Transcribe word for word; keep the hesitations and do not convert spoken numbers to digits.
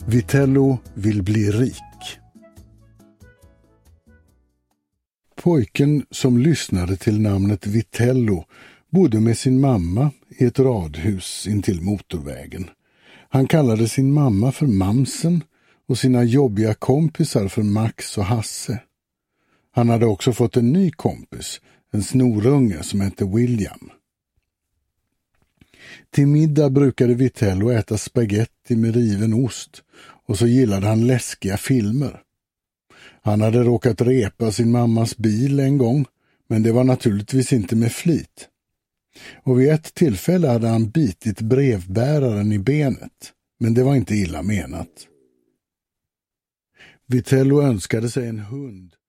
Vitello vill bli rik. Pojken som lyssnade till namnet Vitello bodde med sin mamma i ett radhus intill motorvägen. Han kallade sin mamma för Mamsen och sina jobbiga kompisar för Max och Hasse. Han hade också fått en ny kompis, en snorunge som hette William. Till middag brukade Vitello äta spaghetti med riven ost och så gillade han läskiga filmer. Han hade råkat repa sin mammas bil en gång, men det var naturligtvis inte med flit. Och vid ett tillfälle hade han bitit brevbäraren i benet, men det var inte illa menat. Vitello önskade sig en hund.